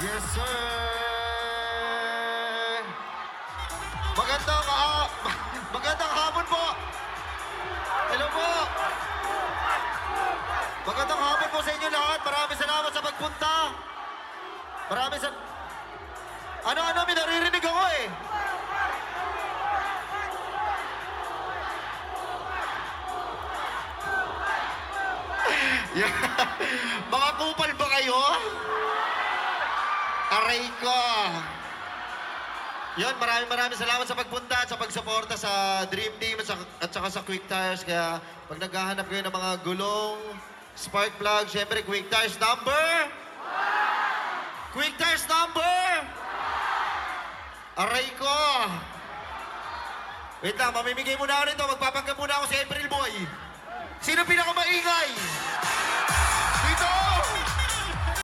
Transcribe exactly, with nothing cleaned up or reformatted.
Yes, sir! Magandang, ah, magandang hapon po! Hello po! Magandang hapon po sa inyo lahat. Maraming salamat sa pagpunta. Maraming sa... Ano-ano, may naririnig ako eh. Yeah. Mga kupal ba kayo? Aray ko. Yun, maraming maraming salamat sa pagpunta at sa pagsuporta sa Dream Team at, sa, at saka sa Quick Tires. Kaya pag naghahanap kayo ng mga gulong, spark plug, syempre Quick Tires number? Quick Tires number? Aray ko. Wait lang, mamimigay muna ako nito. Magpapanggap muna ako sa April Boy. Sino pinakamaingay?